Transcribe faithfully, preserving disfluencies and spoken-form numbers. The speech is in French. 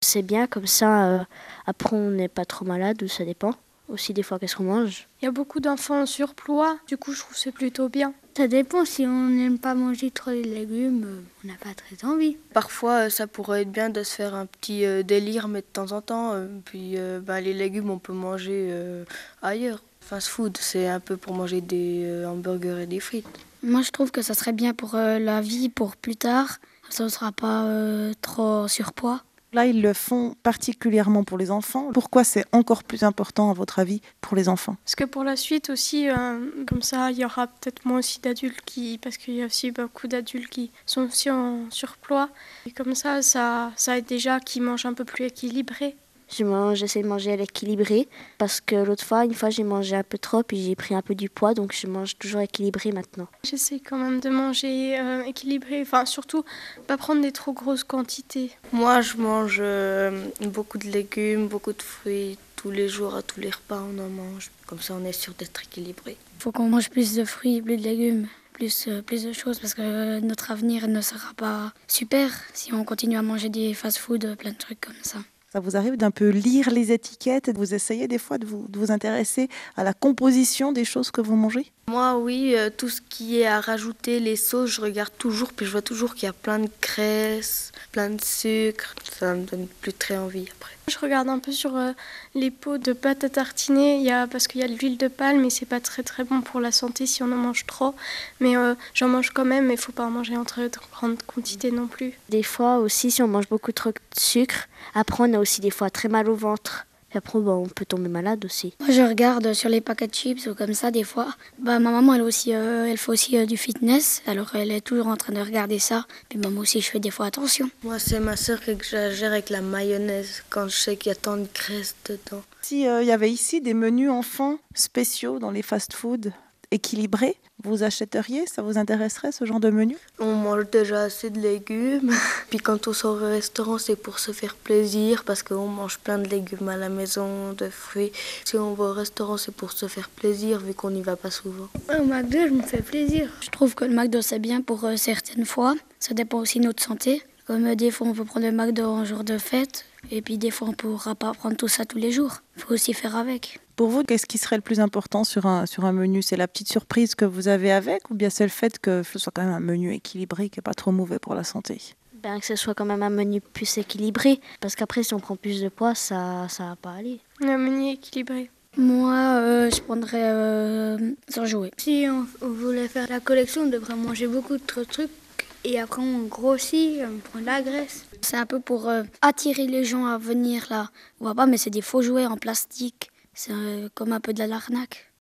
c'est bien, comme ça, euh, après on n'est pas trop malade, ou ça dépend. Aussi des fois qu'est-ce qu'on mange. Il y a beaucoup d'enfants en surpoids, du coup je trouve que c'est plutôt bien. Ça dépend, si on n'aime pas manger trop les légumes, euh, on n'a pas très envie. Parfois, euh, ça pourrait être bien de se faire un petit euh, délire, mais de temps en temps. euh, puis euh, ben, les légumes, on peut manger euh, ailleurs. Fast food, c'est un peu pour manger des euh, hamburgers et des frites. Moi, je trouve que ça serait bien pour euh, la vie, pour plus tard. Ça ne sera pas euh, trop surpoids. Là, ils le font particulièrement pour les enfants. Pourquoi c'est encore plus important, à votre avis, pour les enfants? Parce que pour la suite aussi, euh, comme ça, il y aura peut-être moins aussi d'adultes qui... Parce qu'il y a aussi beaucoup d'adultes qui sont aussi en surpoids. Et comme ça, ça, ça aide déjà qu'ils mangent un peu plus équilibré. Je mange, j'essaie de manger à l'équilibré parce que l'autre fois, une fois, j'ai mangé un peu trop puis j'ai pris un peu du poids, donc je mange toujours équilibré maintenant. J'essaie quand même de manger euh, équilibré, enfin surtout pas prendre des trop grosses quantités. Moi, je mange euh, beaucoup de légumes, beaucoup de fruits. Tous les jours, à tous les repas, on en mange. Comme ça, on est sûr d'être équilibré. Il faut qu'on mange plus de fruits, plus de légumes, plus, euh, plus de choses, parce que euh, notre avenir ne sera pas super si on continue à manger des fast-food, euh, plein de trucs comme ça. Ça vous arrive d'un peu lire les étiquettes et de vous essayez des fois de vous, de vous intéresser à la composition des choses que vous mangez? Moi, oui, euh, tout ce qui est à rajouter, les sauces, je regarde toujours, puis je vois toujours qu'il y a plein de graisse, plein de sucre. Ça me donne plus très envie après. Je regarde un peu sur euh, les pots de pâte à tartiner, il y a, parce qu'il y a de l'huile de palme et c'est pas très très bon pour la santé si on en mange trop. Mais euh, j'en mange quand même, mais il faut pas en manger en très grande quantité non plus. Des fois aussi, si on mange beaucoup trop de sucre, après on a aussi des fois très mal au ventre. Et après, bah, on peut tomber malade aussi. Moi, je regarde sur les paquets de chips ou comme ça, des fois. Bah, ma maman, elle, aussi, euh, elle fait aussi euh, du fitness, alors elle est toujours en train de regarder ça. Puis bah, moi aussi, je fais des fois attention. Moi, c'est ma sœur qui exagère avec la mayonnaise quand je sais qu'il y a tant de graisse dedans. S'il euh, y avait ici des menus enfants spéciaux dans les fast-foods équilibrés, vous achèteriez? Ça vous intéresserait, ce genre de menu? On mange déjà assez de légumes. Puis quand on sort au restaurant, c'est pour se faire plaisir parce qu'on mange plein de légumes à la maison, de fruits. Si on va au restaurant, c'est pour se faire plaisir vu qu'on n'y va pas souvent. Au McDo, je me fais plaisir. Je trouve que le McDo, c'est bien pour euh, certaines fois. Ça dépend aussi de notre santé. Comme euh, des fois, on peut prendre le McDo en jour de fête. Et puis des fois, on ne pourra pas prendre tout ça tous les jours. Il faut aussi faire avec. Pour vous, qu'est-ce qui serait le plus important sur un, sur un menu? C'est la petite surprise que vous avez avec ou bien c'est le fait que ce soit quand même un menu équilibré qui n'est pas trop mauvais pour la santé? Ben, que ce soit quand même un menu plus équilibré, parce qu'après si on prend plus de poids, ça ça va pas aller. Un menu équilibré. Moi, euh, je prendrais euh, sans jouer. Si on, on voulait faire la collection, on devrait manger beaucoup de trucs et après on grossit, on prend de la graisse. C'est un peu pour euh, attirer les gens à venir là. On voit pas, mais c'est des faux jouets en plastique. C'est euh, comme un peu de l'arnaque.